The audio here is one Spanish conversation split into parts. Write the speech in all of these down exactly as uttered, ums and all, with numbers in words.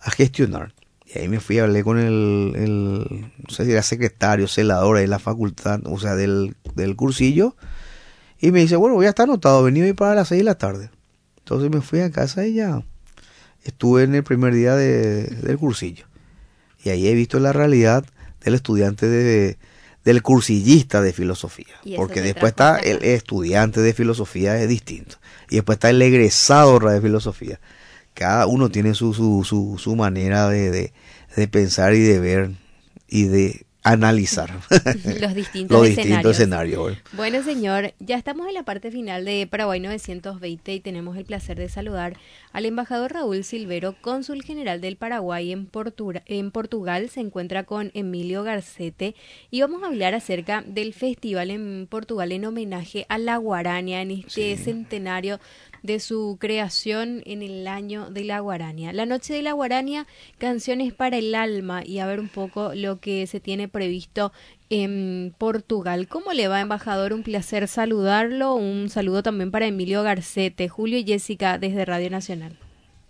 a gestionar. Y ahí me fui, hablé con el, el no sé si era secretario, celador de la facultad, o sea, del, del cursillo, y me dice, bueno, voy a estar anotado, vení hoy para las seis de la tarde. Entonces me fui a casa y ya estuve en el primer día de, del cursillo. Y ahí he visto la realidad del estudiante de, del cursillista de filosofía. Y eso Porque te después trajo está hasta el acá. estudiante de filosofía, es distinto. Y después está el egresado de filosofía. Cada uno tiene su, su, su, su manera de, de, de pensar y de ver y de analizar Los distintos los distintos escenarios. escenarios. ¿Verdad? Bueno, señor, ya estamos en la parte final de Paraguay novecientos veinte y tenemos el placer de saludar al embajador Raúl Silvero, cónsul general del Paraguay en, Portura- en Portugal. Se encuentra con Emilio Garcete y vamos a hablar acerca del festival en Portugal en homenaje a la Guarania en este Sí. centenario de su creación en el año de la Guarania. La noche de la Guarania, canciones para el alma y a ver un poco lo que se tiene previsto en Portugal. ¿Cómo le va, embajador? Un placer saludarlo. Un saludo también para Emilio Garcete, Julio y Jessica desde Radio Nacional.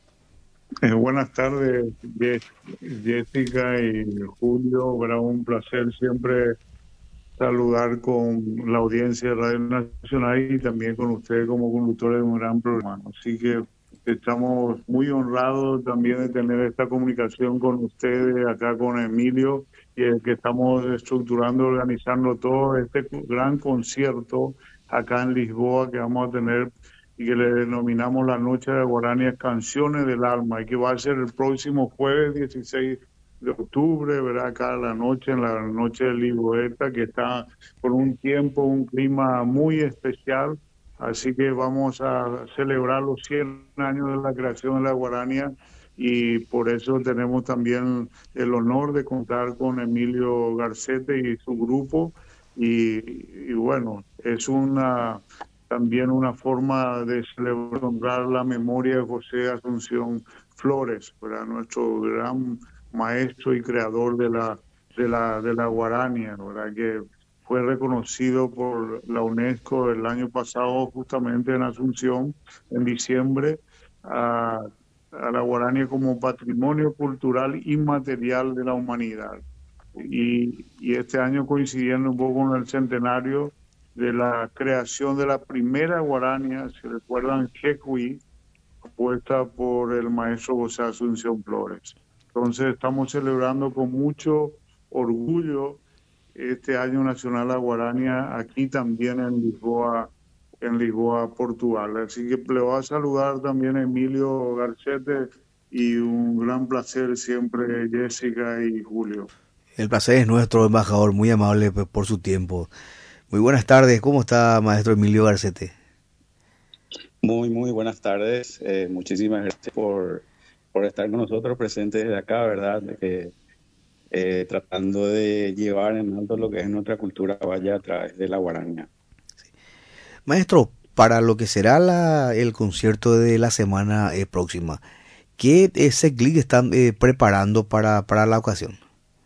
Eh, buenas tardes, Ye- Jessica y Julio. Para un placer siempre saludar con la audiencia de Radio Nacional y también con ustedes como conductores de un gran programa. Así que estamos muy honrados también de tener esta comunicación con ustedes, acá con Emilio, y el que estamos estructurando, organizando todo este gran concierto acá en Lisboa que vamos a tener y que le denominamos la Noche de Guaranias Canciones del Alma, y que va a ser el próximo jueves dieciséis de octubre, ¿verdad? Acá a la noche, en la noche de Lisboeta, que está por un tiempo, un clima muy especial. Así que vamos a celebrar los cien años de la creación de la Guarania, y por eso tenemos también el honor de contar con Emilio Garcete y su grupo. Y, y bueno, es una también una forma de celebrar, honrar la memoria de José Asunción Flores, ¿verdad? Nuestro gran maestro y creador de la, de la, de la Guarania, ¿verdad? Que fue reconocido por la UNESCO el año pasado, justamente en Asunción, en diciembre, a, a la Guarania como patrimonio cultural inmaterial de la humanidad. Y, y este año coincidiendo un poco con el centenario de la creación de la primera Guarania, si recuerdan, Jecuí, puesta por el maestro José Asunción Flores. Entonces estamos celebrando con mucho orgullo este año nacional a Guarania aquí también en Lisboa, en Lisboa, Portugal. Así que le voy a saludar también a Emilio Garcete, y un gran placer siempre, Jessica y Julio. El placer es nuestro, embajador, muy amable pues, por su tiempo. Muy buenas tardes, ¿cómo está, maestro Emilio Garcete? Muy, muy buenas tardes. Eh, muchísimas gracias por, por estar con nosotros presentes desde acá, ¿verdad? De que, eh, tratando de llevar en alto lo que es nuestra cultura vaya a través de la guaraña. Maestro, para lo que será la, el concierto de la semana eh, próxima, ¿qué eh, setlist están eh, preparando para, para la ocasión?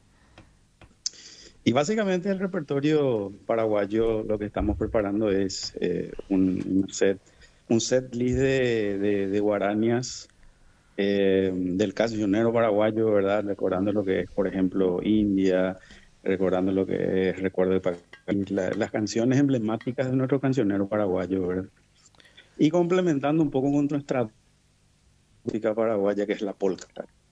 Y básicamente el repertorio paraguayo lo que estamos preparando es eh, un, un set, un set list de, de, de guarañas eh, del cancionero paraguayo, ¿verdad? Recordando lo que es, por ejemplo, India, recordando lo que es Recuerdo del País, la- las canciones emblemáticas de nuestro cancionero paraguayo, ¿verdad? Y complementando un poco con nuestra música paraguaya, que es la polka.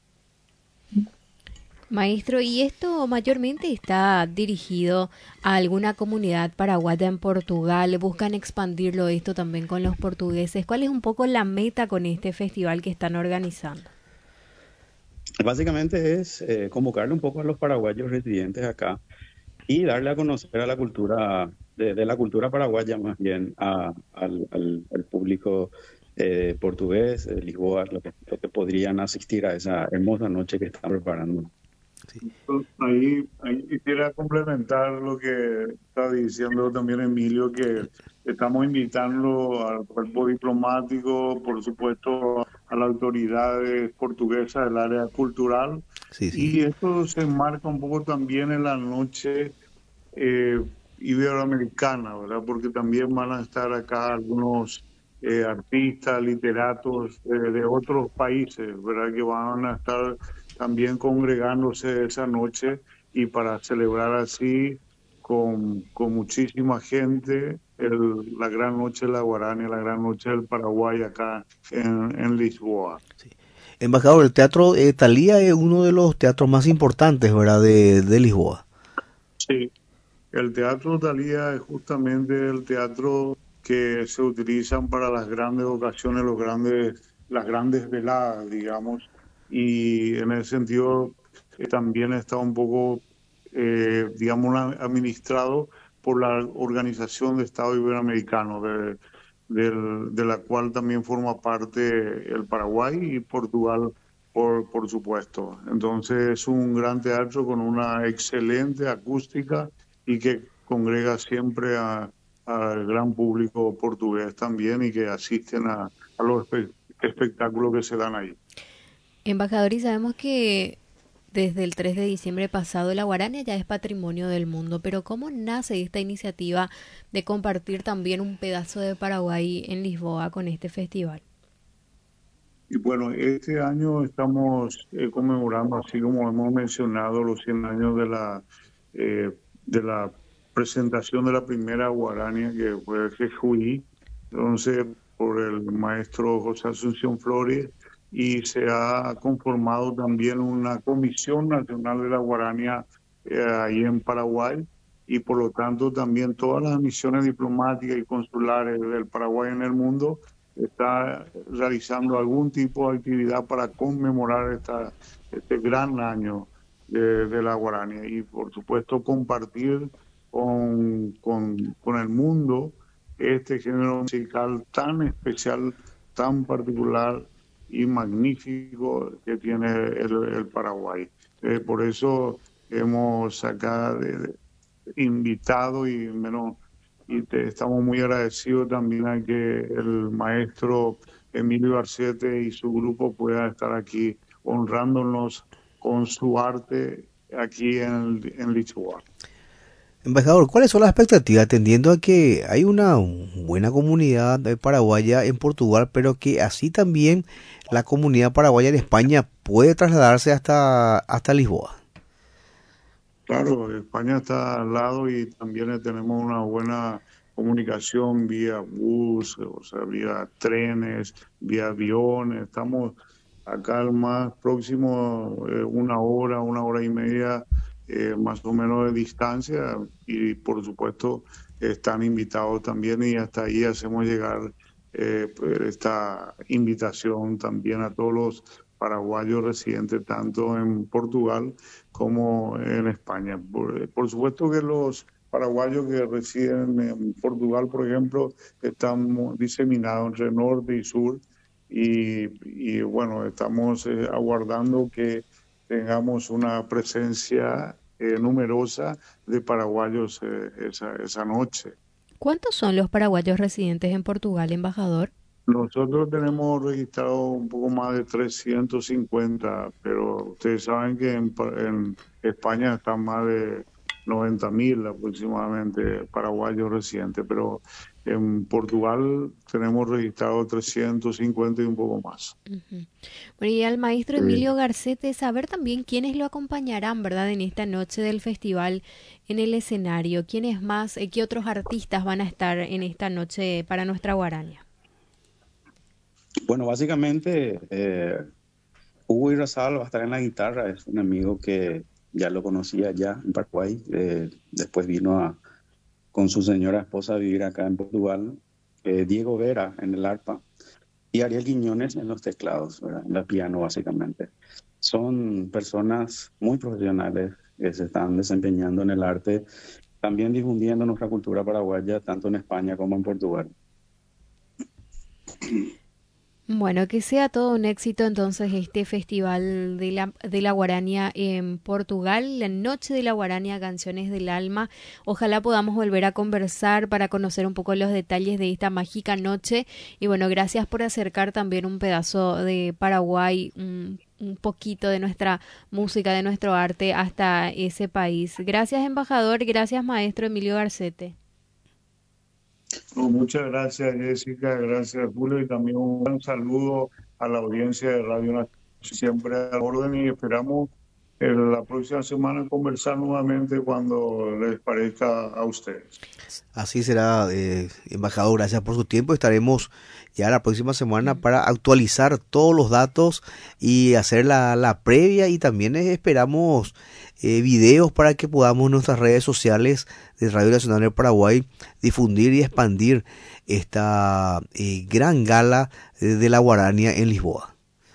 Maestro, ¿y esto mayormente está dirigido a alguna comunidad paraguaya en Portugal? ¿Buscan expandirlo esto también con los portugueses? ¿Cuál es un poco la meta con este festival que están organizando? Básicamente es eh, convocarle un poco a los paraguayos residentes acá y darle a conocer a la cultura, de, de la cultura paraguaya más bien, a- al, al- al público eh, portugués de Lisboa, lo que, lo que podrían asistir a esa hermosa noche que están preparando. Sí. Ahí, ahí quisiera complementar lo que está diciendo también Emilio, que estamos invitando al cuerpo diplomático, por supuesto, a las autoridades portuguesas del área cultural, Sí, sí. y esto se enmarca un poco también en la noche eh, iberoamericana, ¿verdad? Porque también van a estar acá algunos eh, artistas, literatos eh, de otros países, ¿verdad? Que van a estar también congregándose esa noche y para celebrar así con, con muchísima gente el, la gran noche de la Guarania, la gran noche del Paraguay acá en, en Lisboa. Sí. Embajador, el Teatro eh, Thalía es uno de los teatros más importantes, ¿verdad?, de, de Lisboa. Sí, el Teatro Thalía es justamente el teatro que se utilizan para las grandes ocasiones, los grandes, las grandes veladas, digamos, y en ese sentido eh, también está un poco, eh, digamos, administrado por la Organización de Estado Iberoamericano, de, del- de la cual también forma parte el Paraguay y Portugal, por, por supuesto. Entonces es un gran teatro con una excelente acústica y que congrega siempre a, al gran público portugués también y que asisten a, a los espe- espectáculos que se dan ahí. Embajador, y sabemos que desde el tres de diciembre pasado la Guarania ya es patrimonio del mundo, pero ¿cómo nace esta iniciativa de compartir también un pedazo de Paraguay en Lisboa con este festival? Y bueno, este año estamos eh, conmemorando, así como hemos mencionado, los cien años de la, eh, de la presentación de la primera guarania, que fue Jejuí, entonces por el maestro José Asunción Flores, y se ha conformado también una Comisión Nacional de la Guarania eh, ahí en Paraguay, y por lo tanto también todas las misiones diplomáticas y consulares del Paraguay en el mundo está realizando algún tipo de actividad para conmemorar esta, este gran año de, de la Guarania y por supuesto compartir con, con, con el mundo este género musical tan especial, tan particular y magnífico que tiene el, el Paraguay. Eh, por eso hemos acá de, de invitado y menos y te, estamos muy agradecidos también a que el maestro Emilio Arcete y su grupo puedan estar aquí honrándonos con su arte aquí en, en Lisboa. Embajador, ¿cuáles son las expectativas atendiendo a que hay una buena comunidad eh, paraguaya en Portugal, pero que así también la comunidad paraguaya en España puede trasladarse hasta, hasta Lisboa? Claro, España está al lado y también tenemos una buena comunicación vía bus, o sea, vía trenes, vía aviones. Estamos acá al más próximo, eh, una hora, una hora y media, eh, más o menos de distancia. Y por supuesto, están invitados también y hasta ahí hacemos llegar eh, pues, esta invitación también a todos los paraguayos residentes tanto en Portugal como en España. Por, por supuesto que los paraguayos que residen en Portugal, por ejemplo, están diseminados entre norte y sur y, y bueno, estamos eh, aguardando que tengamos una presencia eh, numerosa de paraguayos eh, esa, esa noche. ¿Cuántos son los paraguayos residentes en Portugal, embajador? Nosotros tenemos registrado un poco más de trescientos cincuenta, pero ustedes saben que en, Pa- en España están más de noventa mil aproximadamente paraguayos residentes, pero en Portugal tenemos registrado trescientos cincuenta y un poco más. Ujú. Bueno, y al maestro Sí. Emilio Garcete, saber también quiénes lo acompañarán, ¿verdad?, en esta noche del festival en el escenario. ¿Quiénes más, eh, qué otros artistas van a estar en esta noche para nuestra Guarania? Bueno, básicamente, eh, Hugo Irrazabal va a estar en la guitarra, es un amigo que ya lo conocía ya en Paraguay, eh, después vino a, con su señora esposa a vivir acá en Portugal, eh, Diego Vera en el arpa y Ariel Quiñones en los teclados, ¿verdad? En la piano básicamente. Son personas muy profesionales que se están desempeñando en el arte, también difundiendo nuestra cultura paraguaya tanto en España como en Portugal. Bueno, que sea todo un éxito entonces este festival de la, de la Guarania en Portugal, la Noche de la Guarania, Canciones del Alma. Ojalá podamos volver a conversar para conocer un poco los detalles de esta mágica noche. Y bueno, gracias por acercar también un pedazo de Paraguay, un, un poquito de nuestra música, de nuestro arte hasta ese país. Gracias, embajador. Gracias, maestro Emilio Garcete. No, muchas gracias, Jessica, gracias, Julio, y también un gran saludo a la audiencia de Radio Nacional, siempre a la orden, y esperamos eh, la próxima semana conversar nuevamente cuando les parezca a ustedes. Así será, eh, embajador, gracias por su tiempo. Estaremos ya la próxima semana para actualizar todos los datos y hacer la, la previa, y también eh, esperamos eh, videos para que podamos en nuestras redes sociales de Radio Nacional del Paraguay difundir y expandir esta eh, gran gala eh, de la Guarania en Lisboa.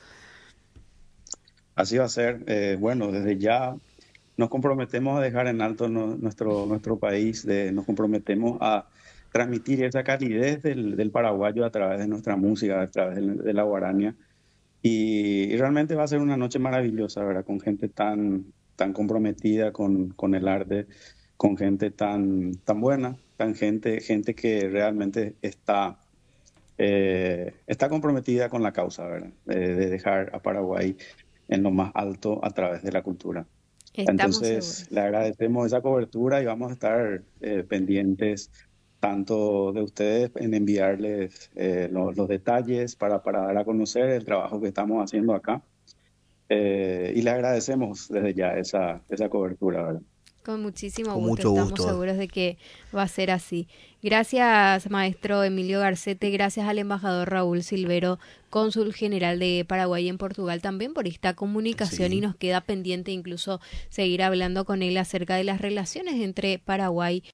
Así va a ser. Eh, bueno, desde ya nos comprometemos a dejar en alto no- nuestro, nuestro país, de, nos comprometemos a transmitir esa calidez del, del paraguayo a través de nuestra música, a través de, de la guarania. Y, y realmente va a ser una noche maravillosa, ¿verdad? Con gente tan, tan comprometida con, con el arte, con gente tan, tan buena, tan gente, gente que realmente está, eh, está comprometida con la causa, ¿verdad? Eh, de dejar a Paraguay en lo más alto a través de la cultura. Estamos Entonces, le seguros. agradecemos esa cobertura y vamos a estar eh, pendientes tanto de ustedes en enviarles eh, los, los detalles para, para dar a conocer el trabajo que estamos haciendo acá. Eh, y le agradecemos desde ya esa, esa cobertura, ¿verdad? Con muchísimo Con gusto, mucho estamos gusto. seguros de que va a ser así. Gracias, maestro Emilio Garcete, gracias al embajador Raúl Silvero, cónsul general de Paraguay en Portugal, también por esta comunicación, y Sí. nos queda pendiente incluso seguir hablando con él acerca de las relaciones entre Paraguay